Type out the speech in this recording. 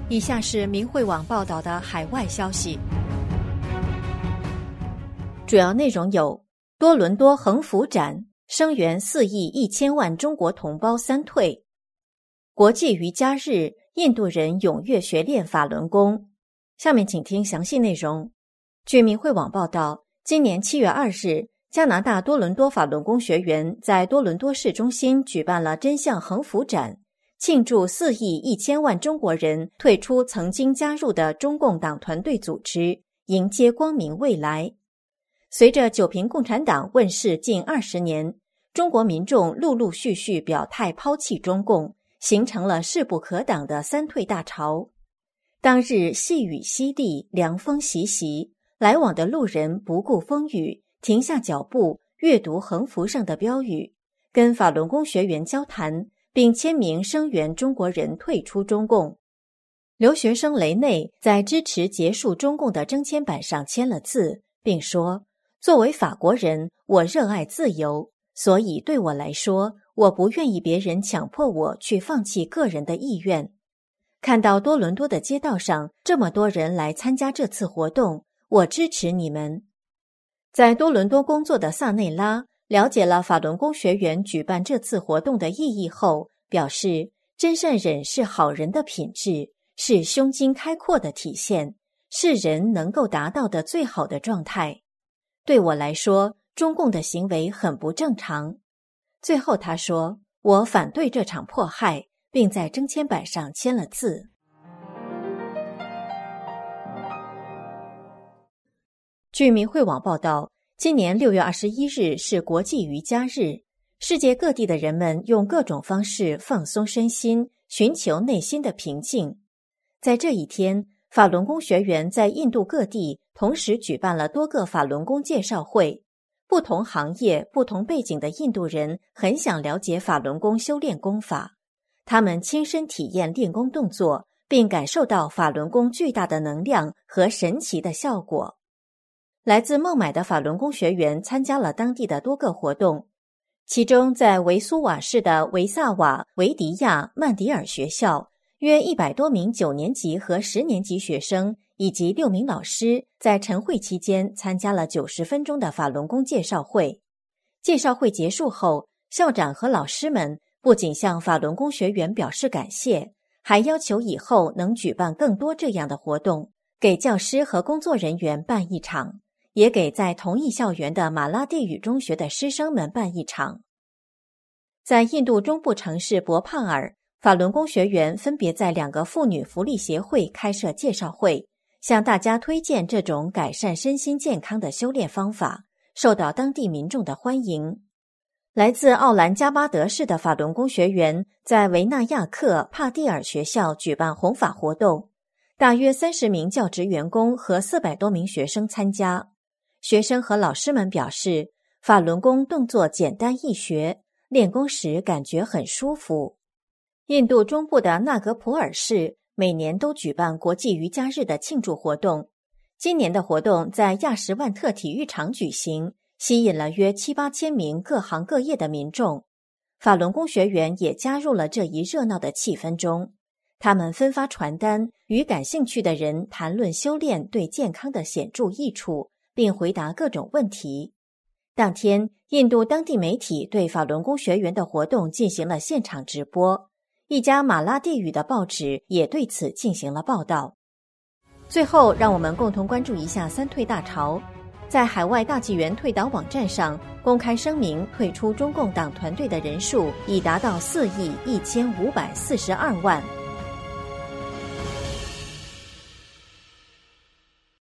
以下是明慧网报道的海外消息，主要内容有：多伦多横幅展，声援4亿1千万中国同胞3退；国际瑜伽日，印度人踊跃学练法轮功。下面请听详细内容。据明慧网报道，今年7月2日，加拿大多伦多法轮功学员在多伦多市中心举办了真相横幅展，庆祝4亿1千万中国人退出曾经加入的中共党团队组织，迎接光明未来。随着九平共产党问世近20年，中国民众陆陆续续表态抛弃中共，形成了势不可挡的3退大潮。当日细雨淅沥，凉风习习，来往的路人不顾风雨，停下脚步，阅读横幅上的标语，跟法轮功学员交谈，并签名声援中国人退出中共。留学生雷内在支持结束中共的征签板上签了字，并说：作为法国人，我热爱自由，所以对我来说，我不愿意别人强迫我去放弃个人的意愿。看到多伦多的街道上这么多人来参加这次活动，我支持你们。在多伦多工作的萨内拉了解了法轮功学员举办这次活动的意义后，表示真善忍是好人的品质，是胸襟开阔的体现，是人能够达到的最好的状态。对我来说，中共的行为很不正常。最后他说，我反对这场迫害，并在征签板上签了字。据明慧网报道，今年6月21日是国际瑜伽日，世界各地的人们用各种方式放松身心，寻求内心的平静。在这一天，法轮功学员在印度各地同时举办了多个法轮功介绍会，不同行业、不同背景的印度人很想了解法轮功修炼功法，他们亲身体验练功动作，并感受到法轮功巨大的能量和神奇的效果。来自孟买的法轮功学员参加了当地的多个活动，其中在维苏瓦市的维萨瓦维迪亚曼迪尔学校，约100多名9年级和10年级学生以及6名老师在晨会期间参加了90分钟的法轮功介绍会。介绍会结束后，校长和老师们不仅向法轮功学员表示感谢，还要求以后能举办更多这样的活动，给教师和工作人员办一场，也给在同一校园的马拉地语中学的师生们办一场。在印度中部城市博帕尔，法轮功学员分别在2个妇女福利协会开设介绍会，向大家推荐这种改善身心健康的修炼方法，受到当地民众的欢迎。来自奥兰加巴德市的法轮功学员在维纳亚克帕蒂尔学校举办弘法活动，大约30名教职员工和400多名学生参加。学生和老师们表示，法轮功动作简单易学，练功时感觉很舒服。印度中部的纳格普尔市每年都举办国际瑜伽日的庆祝活动，今年的活动在亚什万特体育场举行，吸引了约7-8千名各行各业的民众。法轮功学员也加入了这一热闹的气氛中，他们分发传单，与感兴趣的人谈论修炼对健康的显著益处，并回答各种问题。当天，印度当地媒体对法轮功学员的活动进行了现场直播，一家马拉地语的报纸也对此进行了报道。最后，让我们共同关注一下3退大潮。在海外大纪元退党网站上公开声明退出中共党团队的人数已达到4亿1542万。